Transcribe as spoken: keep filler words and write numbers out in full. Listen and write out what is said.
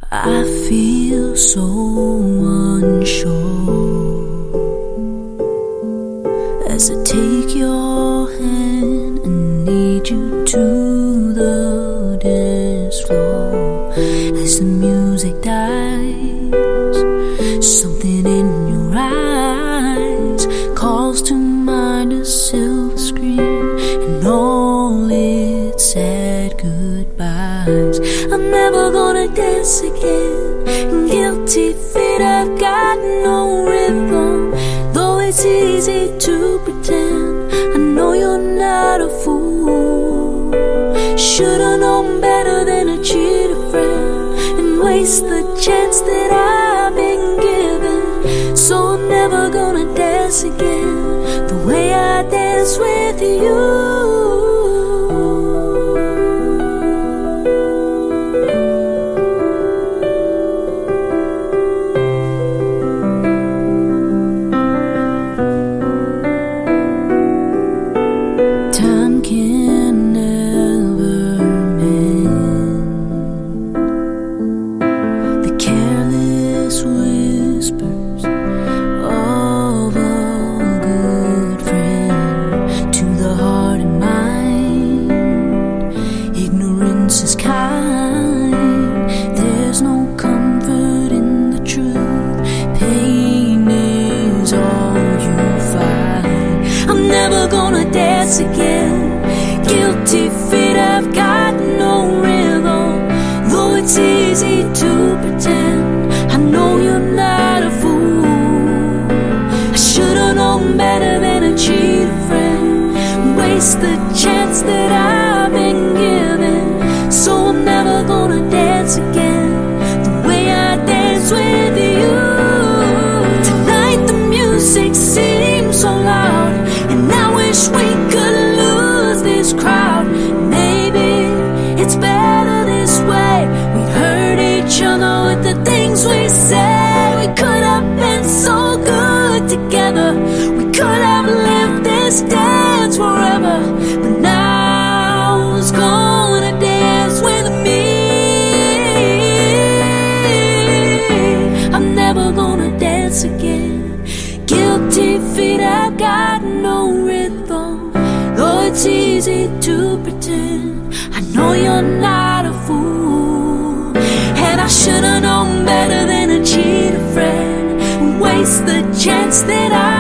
I feel so unsure as I take your hand and lead you to the dance floor. As the music dies, something in your eyes calls to mind a silver screen and all its sad goodbyes. I'm never gonna dance again. Guilty feet, I've got no rhythm. Though it's easy to pretend, I know you're not a fool. Should've known better than to cheat a friend and waste the chance that I've been given. So I'm never gonna dance again the way I dance with you. Is kind. There's no comfort in the truth. Pain is all you find. I'm never gonna dance again. Guilty feet, I've got no rhythm. Though it's easy to pretend, I know you're not a fool. I should've known better than to cheat a friend, waste the chance that I've been given. So I'm never gonna dance again the way I dance with you. Tonight the music seems so loud, and I wish we could lose this crowd. Maybe it's better this way. We hurt each other with the things we said. We could have been so good together. We could have lived this dance forever. But now who's gonna dance with me? I'm never gonna dance again. Guilty feet, I've got no rhythm. Though it's easy to pretend, I know you're not a fool. And I should've known better than to cheat a friend and waste the chance that I